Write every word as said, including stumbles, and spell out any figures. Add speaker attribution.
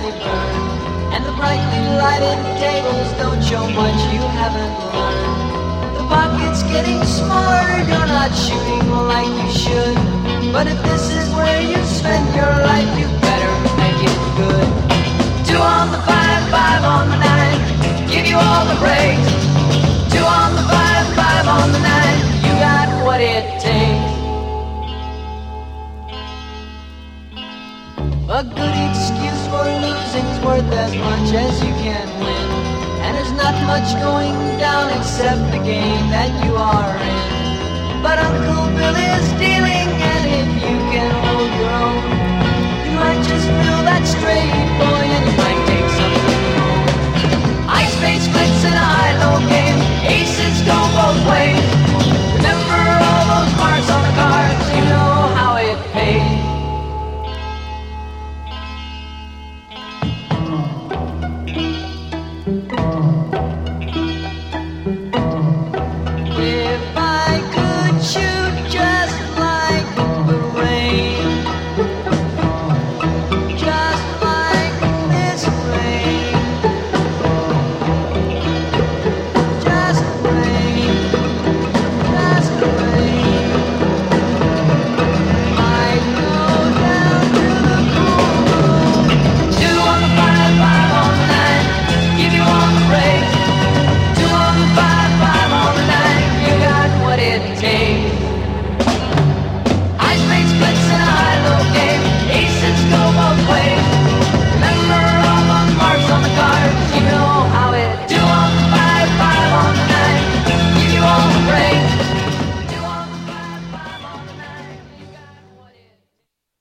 Speaker 1: they burn. And the brightly lighted tables don't show much you haven't learned. The pocket's getting smaller, you're not shooting like you should. But if this is where you spend your life, you better make it good. Two on the five, five on the nine, give you all the breaks. Two on the five, five on the nine, you got what it takes. A good excuse for losing's worth as much as you can win. And there's not much going down except the game that you are in. But Uncle Bill is dealing, and if you can hold your own, you might just fill that straight